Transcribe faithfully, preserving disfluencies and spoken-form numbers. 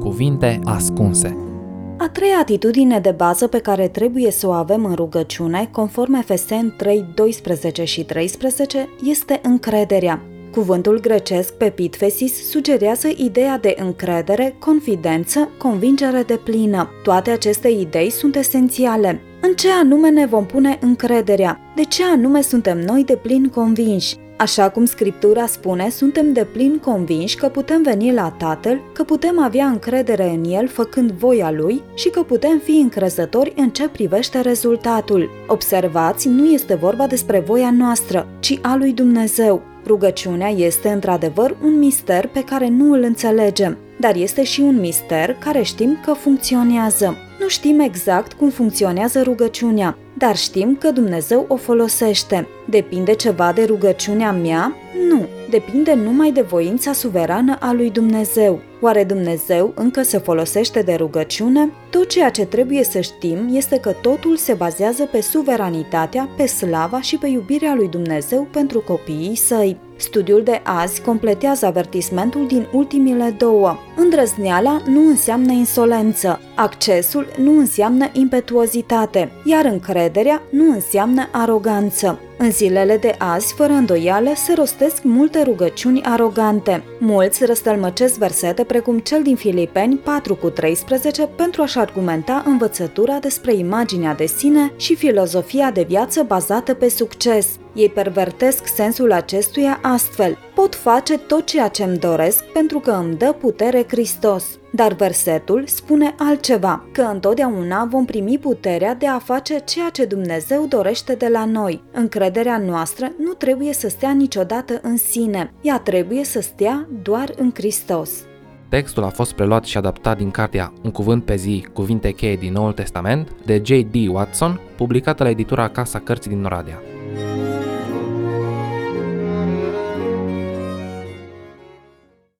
Cuvinte ascunse. A treia atitudine de bază pe care trebuie să o avem în rugăciune, conform Efeseni trei, doisprezece și treisprezece, este încrederea. Cuvântul grecesc pepitphesis sugerează ideea de încredere, confidență, convingere deplină. Toate aceste idei sunt esențiale. În ce anume ne vom pune încrederea? De ce anume suntem noi deplin convinși? Așa cum Scriptura spune, suntem deplin convinși că putem veni la Tatăl, că putem avea încredere în El făcând voia Lui și că putem fi încrezători în ce privește rezultatul. Observați, nu este vorba despre voia noastră, ci a lui Dumnezeu. Rugăciunea este într-adevăr un mister pe care nu îl înțelegem, dar este și un mister care știm că funcționează. Nu știm exact cum funcționează rugăciunea, dar știm că Dumnezeu o folosește. Depinde ceva de rugăciunea mea? Nu, depinde numai de voința suverană a lui Dumnezeu. Oare Dumnezeu încă se folosește de rugăciune? Tot ceea ce trebuie să știm este că totul se bazează pe suveranitatea, pe slava și pe iubirea lui Dumnezeu pentru copiii săi. Studiul de azi completează avertismentul din ultimile două. Îndrăzneala nu înseamnă insolență, accesul nu înseamnă impetuozitate, iar încrederea nu înseamnă aroganță. În zilele de azi, fără îndoială, se rostesc multe rugăciuni arogante. Mulți răstălmăcesc versete precum cel din Filipeni patru cu treisprezece pentru a-și argumenta învățătura despre imaginea de sine și filozofia de viață bazată pe succes. Ei pervertesc sensul acestuia astfel: pot face tot ceea ce îmi doresc pentru că îmi dă putere Hristos. Dar versetul spune altceva, că întotdeauna vom primi puterea de a face ceea ce Dumnezeu dorește de la noi. Încrederea noastră nu trebuie să stea niciodată în sine, ea trebuie să stea doar în Hristos. Textul a fost preluat și adaptat din cartea Un cuvânt pe zi, cuvinte cheie din Noul Testament, de J D Watson, publicată la editura Casa Cărții din Oradea.